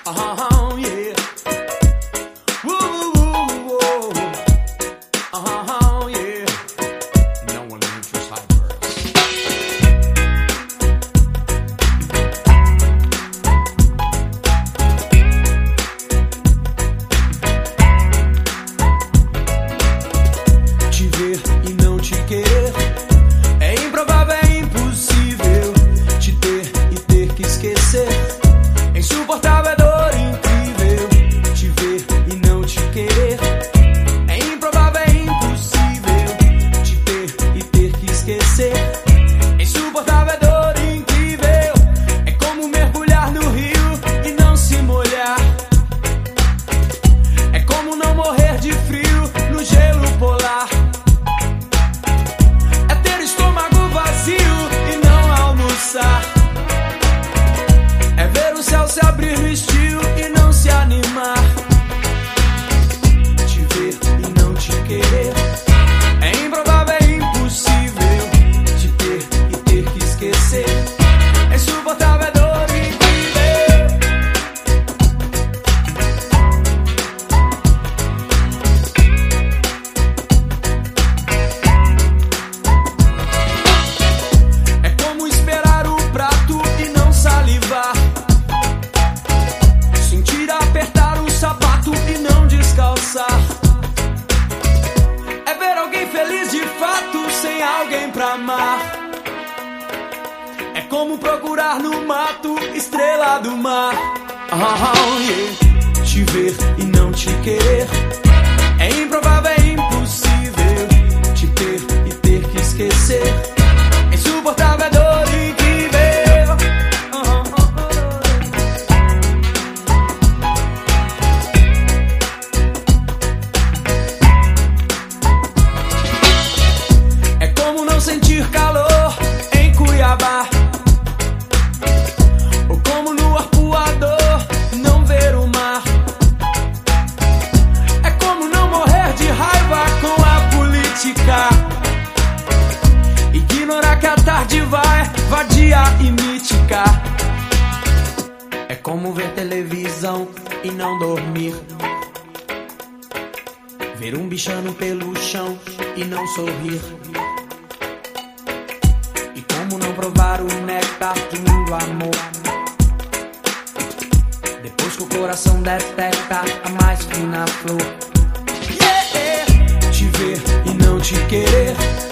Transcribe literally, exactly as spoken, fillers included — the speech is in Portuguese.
Uh-huh, yeah. Woo, woo, woo. Uh-huh, yeah. No one interests hyper. Te ver e não te querer é improvável, é impossível. Te ter e ter que esquecer é insuportável, é dor incrível. Te ver e não te querer é improvável, é impossível. Te ter e ter que esquecer é insuportável, é dor incrível. É como mergulhar no rio e não se molhar. É como não morrer de frio no gelo polar. É ter estômago vazio e não almoçar. É ver o céu se abrir no estio e não se animar. Te ver e não te querer é improvável, é impossível. Te ter e ter que esquecer é insuportável, é dor incrível. É como esperar o prato e não salivar. Sentir apertar o sapato e não descalçar. É ver alguém feliz de fato sem alguém pra amar. É como procurar no mato estrela do mar. Oh, yeah. Te ver e não te querer é improvável, é impossível. Te ter e ter que esquecer é insuportável, é dor incrível. Oh, oh, oh. É como não sentir calor em Cuiabá. Ou como no arpoador não ver o mar. É como não morrer de raiva com a política. Ignorar que a tarde vai vadia e mítica. É como ver televisão e não dormir. Ver um bichano pelo chão e não sorrir. E como não provar o néctar do amor. Depois que o coração detecta a mais fina flor. Yeah, yeah. Te ver e não te querer